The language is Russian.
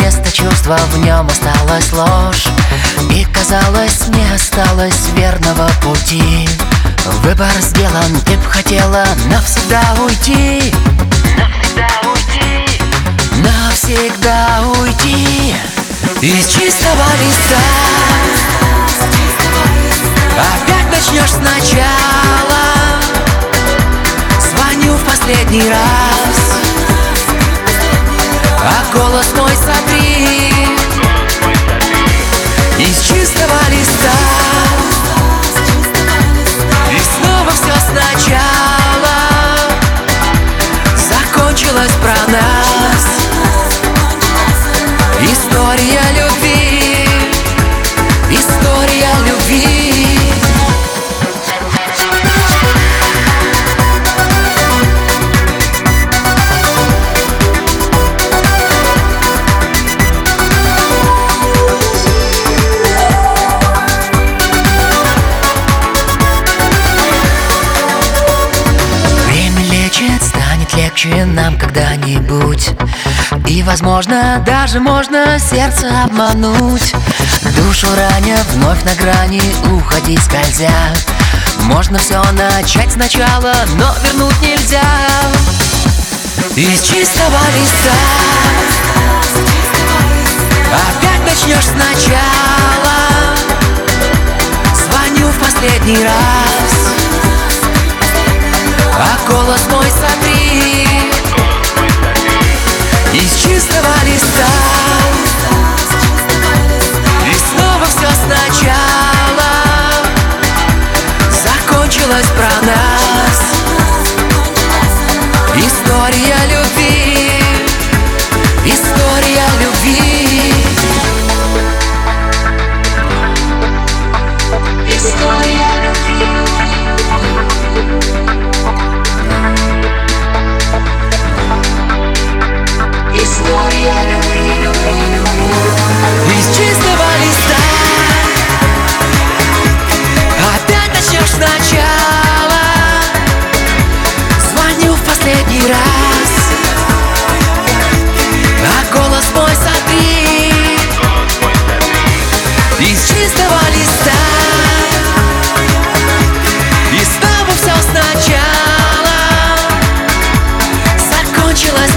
вместо чувства в нем осталась ложь. И казалось, не осталось верного пути. Выбор сделан, ты б хотела навсегда уйти. Навсегда уйти. Навсегда уйти. Из чистого листа опять начнешь сначала. Звоню в последний раз, а голос мой сотри. Из чистого листа и снова все сначала. Закончилось про нас история любви. История любви. Станет легче нам когда-нибудь. И, возможно, даже можно сердце обмануть. Душу раня, вновь на грани уходить скользя. Можно все начать сначала, но вернуть нельзя. Из чистого листа опять начнешь сначала. Звоню в последний раз, а голос мой сотри. Из чистого листа и снова все сначала. Закончилось про нас история любви. История любви. История любви. Из чистого листа опять начнешь сначала. Звоню в последний раз, а голос мой сотри. Из чистого листа и снова все сначала. Закончилось